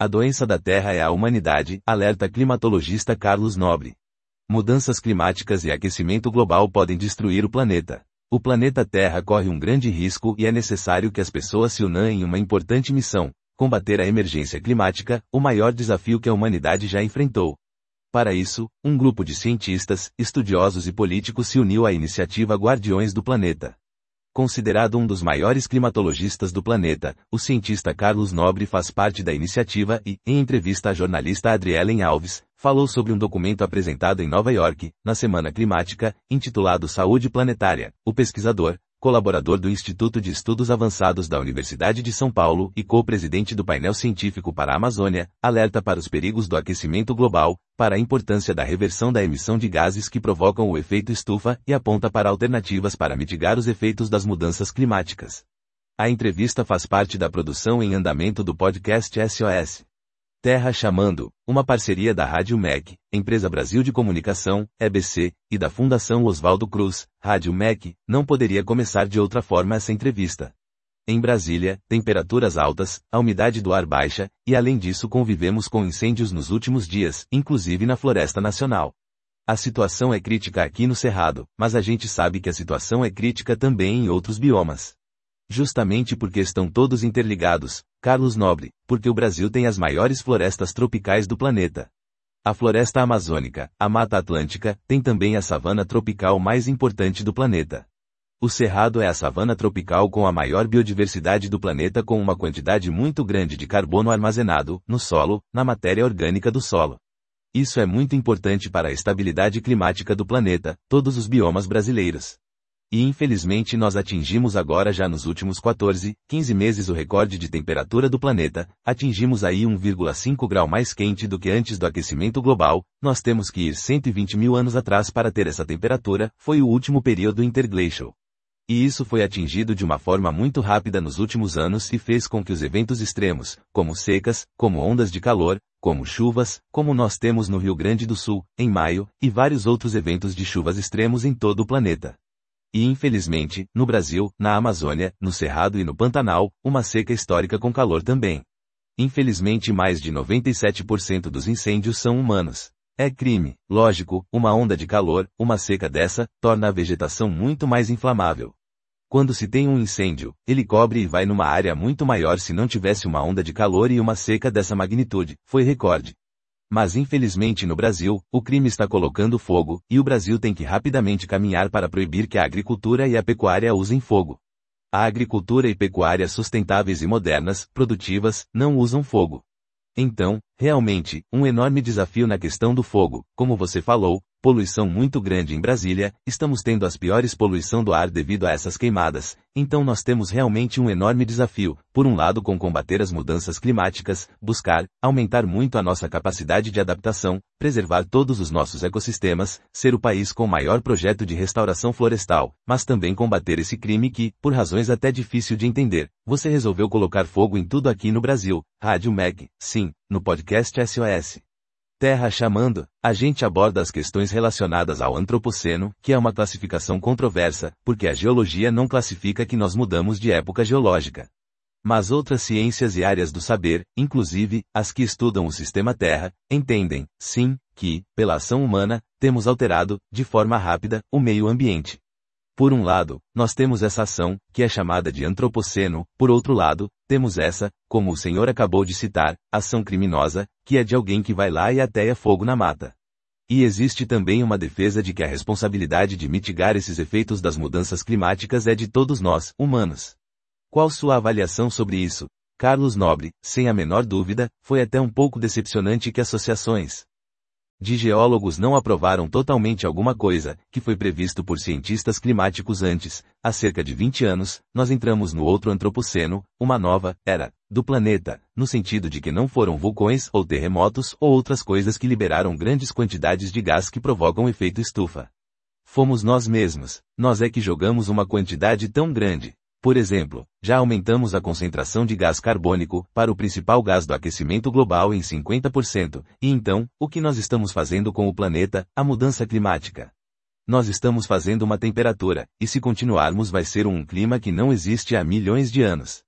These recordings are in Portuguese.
A doença da Terra é a humanidade, alerta climatologista Carlos Nobre. Mudanças climáticas e aquecimento global podem destruir o planeta. O planeta Terra corre um grande risco e é necessário que as pessoas se unam em uma importante missão: combater a emergência climática, o maior desafio que a humanidade já enfrentou. Para isso, um grupo de cientistas, estudiosos e políticos se uniu à iniciativa Guardiões do Planeta. Considerado um dos maiores climatologistas do planeta, o cientista Carlos Nobre faz parte da iniciativa e, em entrevista à jornalista Adrielen Alves, falou sobre um documento apresentado em Nova York, na Semana Climática, intitulado Saúde Planetária. O pesquisador, colaborador do Instituto de Estudos Avançados da Universidade de São Paulo e co-presidente do painel científico para a Amazônia, alerta para os perigos do aquecimento global, para a importância da reversão da emissão de gases que provocam o efeito estufa e aponta para alternativas para mitigar os efeitos das mudanças climáticas. A entrevista faz parte da produção em andamento do podcast SOS Terra Chamando, uma parceria da Rádio MEC, Empresa Brasil de Comunicação, EBC, e da Fundação Oswaldo Cruz, Rádio MEC. Não poderia começar de outra forma essa entrevista. Em Brasília, temperaturas altas, a umidade do ar baixa, e além disso convivemos com incêndios nos últimos dias, inclusive na Floresta Nacional. A situação é crítica aqui no Cerrado, mas a gente sabe que a situação é crítica também em outros biomas. Justamente porque estão todos interligados, Carlos Nobre, porque o Brasil tem as maiores florestas tropicais do planeta. A floresta amazônica, a Mata Atlântica, tem também a savana tropical mais importante do planeta. O Cerrado é a savana tropical com a maior biodiversidade do planeta, com uma quantidade muito grande de carbono armazenado, no solo, na matéria orgânica do solo. Isso é muito importante para a estabilidade climática do planeta, todos os biomas brasileiros. E infelizmente nós atingimos agora já nos últimos 14, 15 meses o recorde de temperatura do planeta, atingimos aí 1,5 grau mais quente do que antes do aquecimento global. Nós temos que ir 120 mil anos atrás para ter essa temperatura, foi o último período interglacial. E isso foi atingido de uma forma muito rápida nos últimos anos e fez com que os eventos extremos, como secas, como ondas de calor, como chuvas, como nós temos no Rio Grande do Sul, em maio, e vários outros eventos de chuvas extremos em todo o planeta. E infelizmente, no Brasil, na Amazônia, no Cerrado e no Pantanal, uma seca histórica com calor também. Infelizmente mais de 97% dos incêndios são humanos. É crime, lógico, uma onda de calor, uma seca dessa, torna a vegetação muito mais inflamável. Quando se tem um incêndio, ele cobre e vai numa área muito maior se não tivesse uma onda de calor e uma seca dessa magnitude, foi recorde. Mas infelizmente no Brasil, o crime está colocando fogo, e o Brasil tem que rapidamente caminhar para proibir que a agricultura e a pecuária usem fogo. A agricultura e pecuária sustentáveis e modernas, produtivas, não usam fogo. Então, realmente, um enorme desafio na questão do fogo, como você falou, poluição muito grande em Brasília, estamos tendo as piores poluição do ar devido a essas queimadas, então nós temos realmente um enorme desafio, por um lado com combater as mudanças climáticas, buscar, aumentar muito a nossa capacidade de adaptação, preservar todos os nossos ecossistemas, ser o país com maior projeto de restauração florestal, mas também combater esse crime que, por razões até difícil de entender, você resolveu colocar fogo em tudo aqui no Brasil. Rádio MEC, sim, no podcast SOS Terra Chamando, a gente aborda as questões relacionadas ao antropoceno, que é uma classificação controversa, porque a geologia não classifica que nós mudamos de época geológica. Mas outras ciências e áreas do saber, inclusive, as que estudam o sistema Terra, entendem, sim, que, pela ação humana, temos alterado, de forma rápida, o meio ambiente. Por um lado, nós temos essa ação, que é chamada de antropoceno, por outro lado, temos essa, como o senhor acabou de citar, ação criminosa, que é de alguém que vai lá e ateia fogo na mata. E existe também uma defesa de que a responsabilidade de mitigar esses efeitos das mudanças climáticas é de todos nós, humanos. Qual sua avaliação sobre isso? Carlos Nobre, sem a menor dúvida, foi até um pouco decepcionante que associações de geólogos não aprovaram totalmente alguma coisa, que foi previsto por cientistas climáticos antes. Há cerca de 20 anos, nós entramos no outro antropoceno, uma nova era do planeta, no sentido de que não foram vulcões ou terremotos ou outras coisas que liberaram grandes quantidades de gás que provocam efeito estufa. Fomos nós mesmos, nós é que jogamos uma quantidade tão grande. Por exemplo, já aumentamos a concentração de gás carbônico, para o principal gás do aquecimento global em 50%, e então, o que nós estamos fazendo com o planeta? A mudança climática. Nós estamos fazendo uma temperatura, e se continuarmos vai ser um clima que não existe há milhões de anos.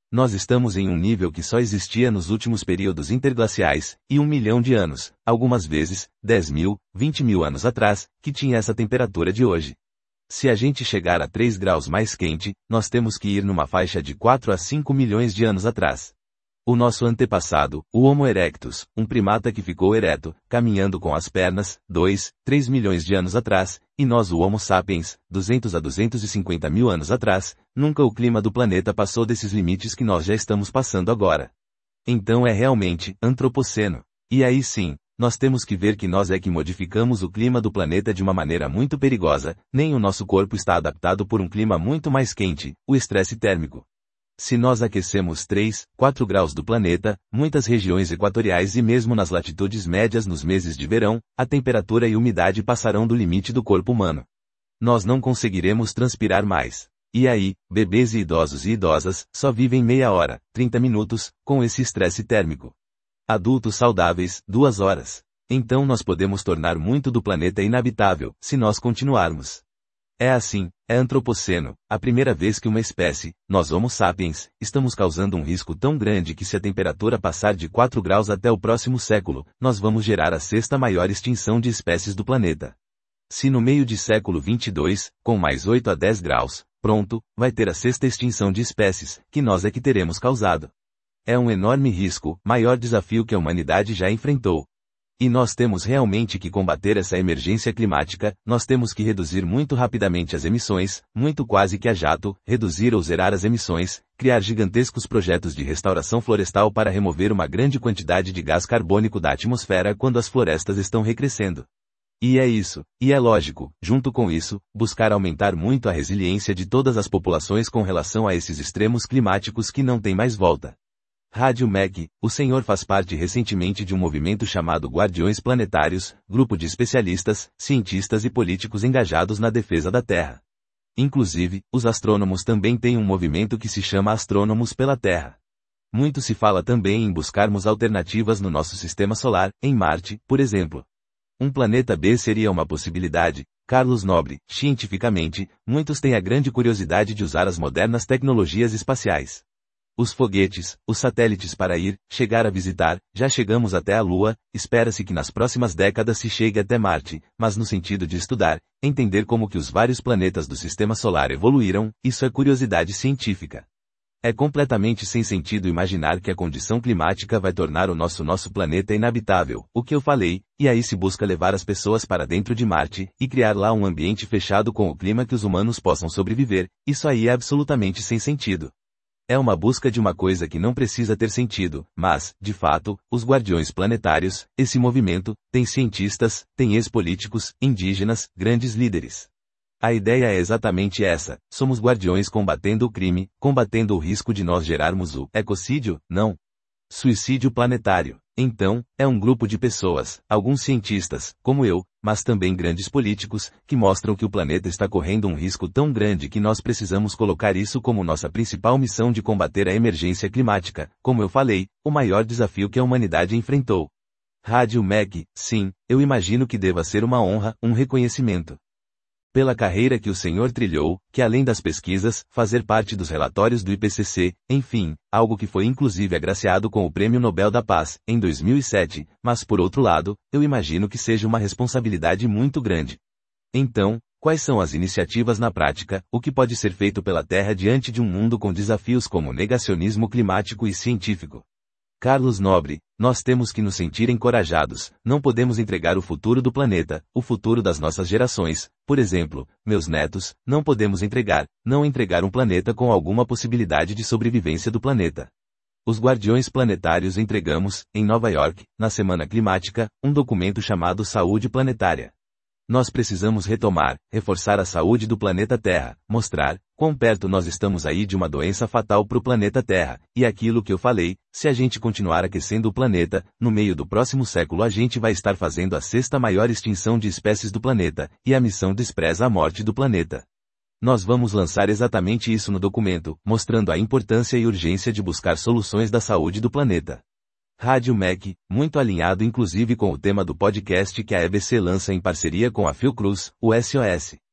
Nós estamos em um nível que só existia nos últimos períodos interglaciais, e 1 milhão de anos, algumas vezes, 10 mil, 20 mil anos atrás, que tinha essa temperatura de hoje. Se a gente chegar a 3 graus mais quente, nós temos que ir numa faixa de 4 a 5 milhões de anos atrás. O nosso antepassado, o Homo erectus, um primata que ficou ereto, caminhando com as pernas, 2, 3 milhões de anos atrás, e nós o Homo sapiens, 200 a 250 mil anos atrás, nunca o clima do planeta passou desses limites que nós já estamos passando agora. Então é realmente antropoceno. E aí sim, nós temos que ver que nós é que modificamos o clima do planeta de uma maneira muito perigosa, nem o nosso corpo está adaptado por um clima muito mais quente, o estresse térmico. Se nós aquecemos 3, 4 graus do planeta, muitas regiões equatoriais e mesmo nas latitudes médias nos meses de verão, a temperatura e umidade passarão do limite do corpo humano. Nós não conseguiremos transpirar mais. E aí, bebês e idosas só vivem meia hora, 30 minutos, com esse estresse térmico. Adultos saudáveis, 2 horas. Então nós podemos tornar muito do planeta inabitável, se nós continuarmos. É assim, é antropoceno, a primeira vez que uma espécie, nós Homo sapiens, estamos causando um risco tão grande que se a temperatura passar de 4 graus até o próximo século, nós vamos gerar a 6ª maior extinção de espécies do planeta. Se no meio de século 22, com mais 8 a 10 graus, pronto, vai ter a 6ª extinção de espécies, que nós é que teremos causado. É um enorme risco, maior desafio que a humanidade já enfrentou. E nós temos realmente que combater essa emergência climática, nós temos que reduzir muito rapidamente as emissões, muito quase que a jato, reduzir ou zerar as emissões, criar gigantescos projetos de restauração florestal para remover uma grande quantidade de gás carbônico da atmosfera quando as florestas estão recrescendo. E é isso, e é lógico, junto com isso, buscar aumentar muito a resiliência de todas as populações com relação a esses extremos climáticos que não têm mais volta. Rádio MEC, o senhor faz parte recentemente de um movimento chamado Guardiões Planetários, grupo de especialistas, cientistas e políticos engajados na defesa da Terra. Inclusive, os astrônomos também têm um movimento que se chama Astrônomos pela Terra. Muito se fala também em buscarmos alternativas no nosso sistema solar, em Marte, por exemplo. Um planeta B seria uma possibilidade. Carlos Nobre, cientificamente, muitos têm a grande curiosidade de usar as modernas tecnologias espaciais. Os foguetes, os satélites para chegar a visitar, já chegamos até a Lua, espera-se que nas próximas décadas se chegue até Marte, mas no sentido de estudar, entender como que os vários planetas do sistema solar evoluíram, isso é curiosidade científica. É completamente sem sentido imaginar que a condição climática vai tornar o nosso planeta inabitável, o que eu falei, e aí se busca levar as pessoas para dentro de Marte, e criar lá um ambiente fechado com o clima que os humanos possam sobreviver, isso aí é absolutamente sem sentido. É uma busca de uma coisa que não precisa ter sentido, mas, de fato, os guardiões planetários, esse movimento, tem cientistas, tem ex-políticos, indígenas, grandes líderes. A ideia é exatamente essa, somos guardiões combatendo o crime, combatendo o risco de nós gerarmos o ecocídio, não. Suicídio planetário. Então, é um grupo de pessoas, alguns cientistas, como eu, mas também grandes políticos, que mostram que o planeta está correndo um risco tão grande que nós precisamos colocar isso como nossa principal missão de combater a emergência climática, como eu falei, o maior desafio que a humanidade enfrentou. Rádio MEC, sim, eu imagino que deva ser uma honra, um reconhecimento. Pela carreira que o senhor trilhou, que além das pesquisas, fazer parte dos relatórios do IPCC, enfim, algo que foi inclusive agraciado com o Prêmio Nobel da Paz, em 2007, mas por outro lado, eu imagino que seja uma responsabilidade muito grande. Então, quais são as iniciativas na prática, o que pode ser feito pela Terra diante de um mundo com desafios como negacionismo climático e científico? Carlos Nobre, nós temos que nos sentir encorajados, não podemos entregar o futuro do planeta, o futuro das nossas gerações, por exemplo, meus netos, não podemos não entregar um planeta com alguma possibilidade de sobrevivência do planeta. Os Guardiões Planetários entregamos, em Nova York, na Semana Climática, um documento chamado Saúde Planetária. Nós precisamos reforçar a saúde do planeta Terra, mostrar quão perto nós estamos aí de uma doença fatal para o planeta Terra, e aquilo que eu falei, se a gente continuar aquecendo o planeta, no meio do próximo século a gente vai estar fazendo a 6ª maior extinção de espécies do planeta, e a missão despreza a morte do planeta. Nós vamos lançar exatamente isso no documento, mostrando a importância e urgência de buscar soluções da saúde do planeta. Rádio MEC, muito alinhado inclusive com o tema do podcast que a EBC lança em parceria com a Fiocruz, o SOS.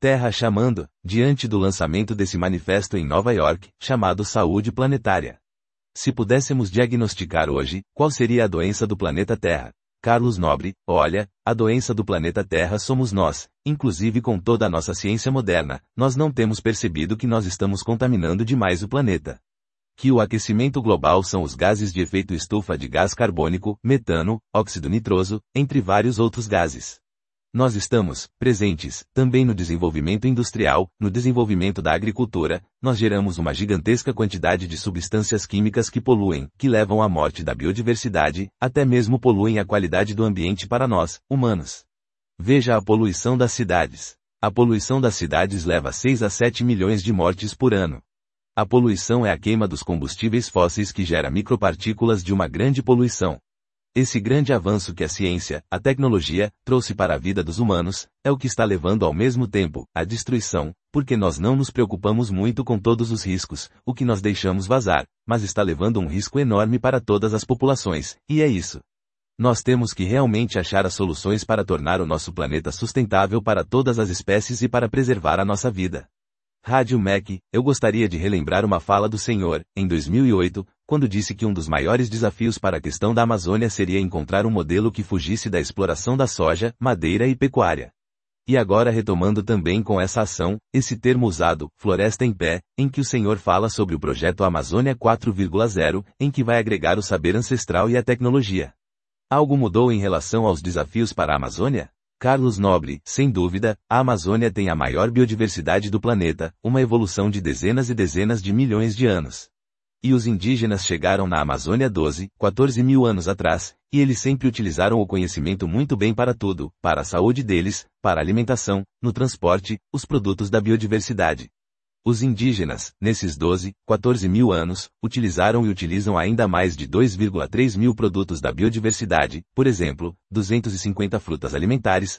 Terra chamando, diante do lançamento desse manifesto em Nova York, chamado Saúde Planetária. Se pudéssemos diagnosticar hoje, qual seria a doença do planeta Terra? Carlos Nobre, olha, a doença do planeta Terra somos nós, inclusive com toda a nossa ciência moderna, nós não temos percebido que nós estamos contaminando demais o planeta. Que o aquecimento global são os gases de efeito estufa de gás carbônico, metano, óxido nitroso, entre vários outros gases. Nós estamos presentes também no desenvolvimento industrial, no desenvolvimento da agricultura, nós geramos uma gigantesca quantidade de substâncias químicas que poluem, que levam à morte da biodiversidade, até mesmo poluem a qualidade do ambiente para nós, humanos. Veja a poluição das cidades. A poluição das cidades leva 6 a 7 milhões de mortes por ano. A poluição é a queima dos combustíveis fósseis que gera micropartículas de uma grande poluição. Esse grande avanço que a ciência, a tecnologia, trouxe para a vida dos humanos, é o que está levando ao mesmo tempo à destruição, porque nós não nos preocupamos muito com todos os riscos, o que nós deixamos vazar, mas está levando um risco enorme para todas as populações, e é isso. Nós temos que realmente achar as soluções para tornar o nosso planeta sustentável para todas as espécies e para preservar a nossa vida. Rádio MEC, eu gostaria de relembrar uma fala do Senhor, em 2008, quando disse que um dos maiores desafios para a questão da Amazônia seria encontrar um modelo que fugisse da exploração da soja, madeira e pecuária. E agora retomando também com essa ação, esse termo usado, Floresta em Pé, em que o Senhor fala sobre o projeto Amazônia 4.0, em que vai agregar o saber ancestral e a tecnologia. Algo mudou em relação aos desafios para a Amazônia? Carlos Nobre, sem dúvida, a Amazônia tem a maior biodiversidade do planeta, uma evolução de dezenas e dezenas de milhões de anos. E os indígenas chegaram na Amazônia 12, 14 mil anos atrás, e eles sempre utilizaram o conhecimento muito bem para tudo, para a saúde deles, para a alimentação, no transporte, os produtos da biodiversidade. Os indígenas, nesses 12, 14 mil anos, utilizaram e utilizam ainda mais de 2,3 mil produtos da biodiversidade, por exemplo, 250 frutas alimentares,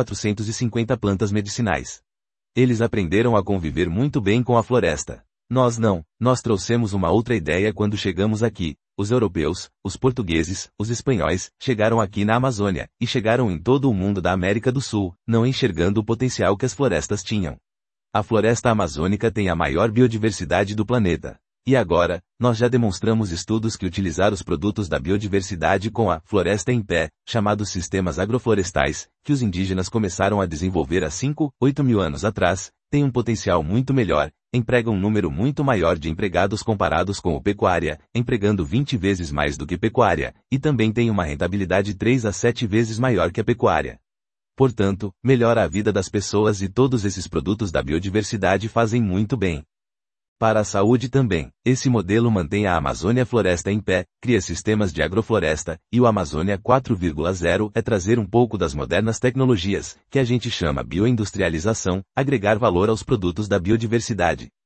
1.450 plantas medicinais. Eles aprenderam a conviver muito bem com a floresta. Nós não, nós trouxemos uma outra ideia quando chegamos aqui. Os europeus, os portugueses, os espanhóis, chegaram aqui na Amazônia, e chegaram em todo o mundo da América do Sul, não enxergando o potencial que as florestas tinham. A floresta amazônica tem a maior biodiversidade do planeta. E agora, nós já demonstramos estudos que utilizar os produtos da biodiversidade com a floresta em pé, chamados sistemas agroflorestais, que os indígenas começaram a desenvolver há 5, 8 mil anos atrás, tem um potencial muito melhor, emprega um número muito maior de empregados comparados com o pecuária, empregando 20 vezes mais do que pecuária, e também tem uma rentabilidade 3 a 7 vezes maior que a pecuária. Portanto, melhora a vida das pessoas e todos esses produtos da biodiversidade fazem muito bem. Para a saúde também, esse modelo mantém a Amazônia Floresta em pé, cria sistemas de agrofloresta, e o Amazônia 4.0 é trazer um pouco das modernas tecnologias, que a gente chama bioindustrialização, agregar valor aos produtos da biodiversidade.